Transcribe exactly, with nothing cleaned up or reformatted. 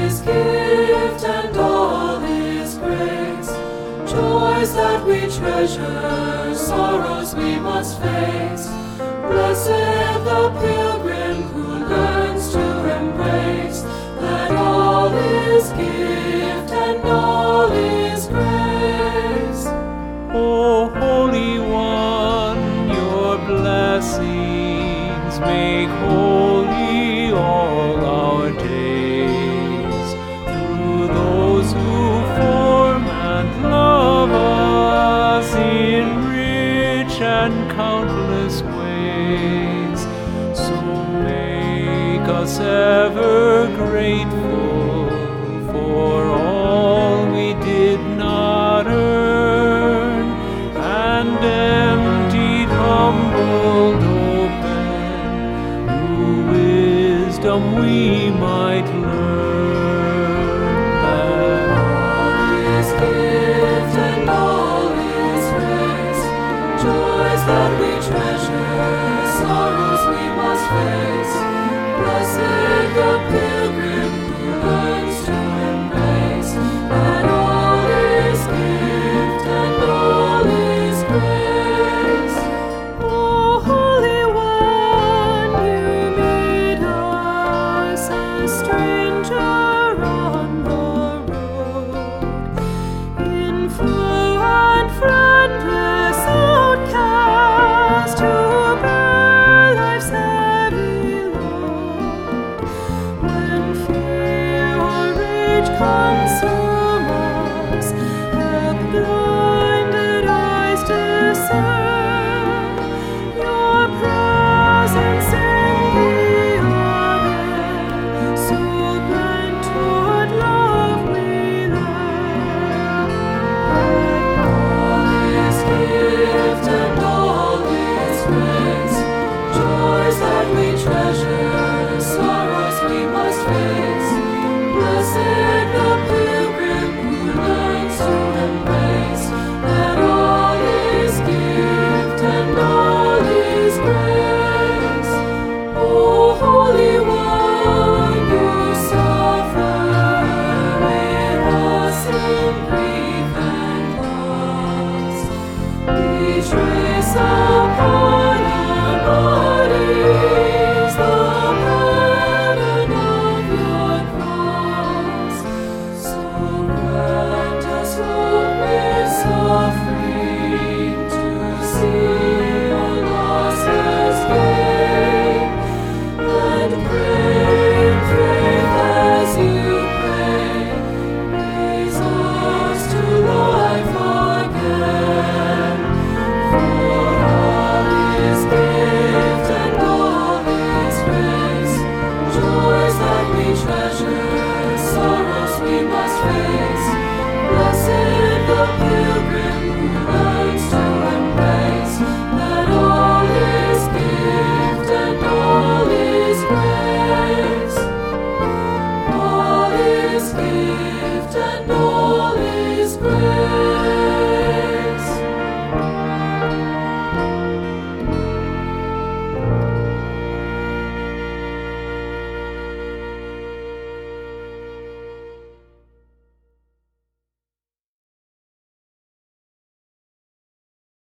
is gift and all is grace. Joys that we treasure, sorrows we must face. Blessed the pilgrim who learns to embrace that all is gift and all is grace. O Holy One, your blessings make holy all our days. Through those who form and love us in rich and countless ways, so make us ever grateful for all we did not earn, and emptied, humbled, open, through wisdom we might learn that All is gift and all is grace. Joys that we treasure, sorrows we must face. Blessed the pilgrim who learns to embrace that all is gift and all is grace. O Holy One, you meet us a stranger on the road, in flow and friendless outcast, who bear life's heavy load. When fear or rage consume us, help blinded eyes discern your presence in the other, so blent toward love we learn. All is gift and all is grace. Joys that we treasure, sorrows we must face. Blessed the pilgrim who learns to embrace that all is gift and all is grace. O Holy One, you suffer with us in grief and loss. We trace upon our bodies the burden of your cross. So grant us hope with suffering to see our losses gain, and pray in faith as you pray, raise us to life again. For all is gift and all is grace. Joys that we treasure, sorrows we must face. Blessed the pilgrim who learns to embrace that all is gift and all is grace. All is gift.